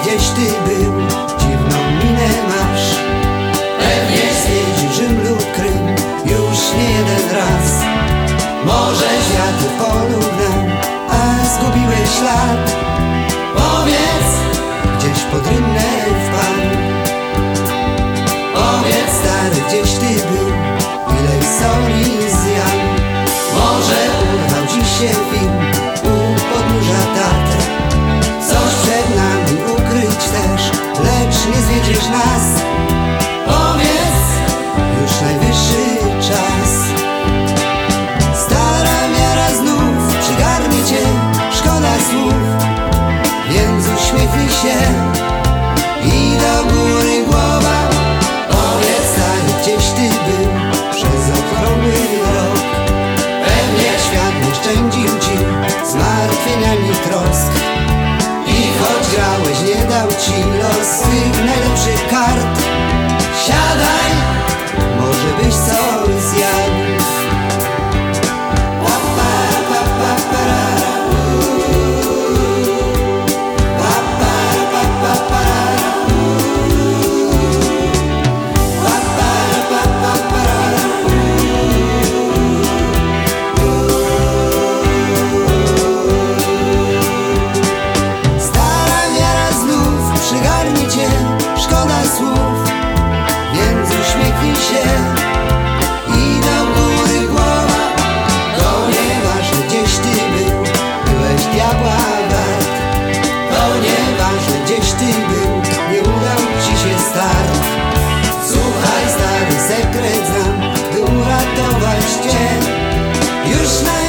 gdzieś ty był, dziwną minę masz. Pewnie zwiedził Rzym lub Krym już nie jeden raz. Może wiatr w polu nam, a zgubiłeś ślad. Powiedz, gdzieś pod Rynę wpadł. Powiedz stary, gdzieś ty był, ile soli zjadł. Może urwał ci się film u podnóża Tatr. Coś przed nami ukryć też, lecz nie zwiedziesz nas. Powiedz, już najwyższy czas. Stara miara znów przygarnie cię, szkoda słów, więc uśmiechnij się i do góry głowa. Powiedz stary, gdzieś ty był przez okrągły rok. Pewnie świat nie szczędził ci zmartwieniami trosk. I choć grałeś, nie dał ci los swych najlepszych kart. Siadaj, może byś coś zjadł. Szkoda słów, więc uśmiechnij się i do góry głowa. To nieważne, gdzieś ty był, byłeś diabła wart. To nieważne, gdzieś ty był, nie udał ci się start. Słuchaj stary, sekret znam, by uratować cię. Już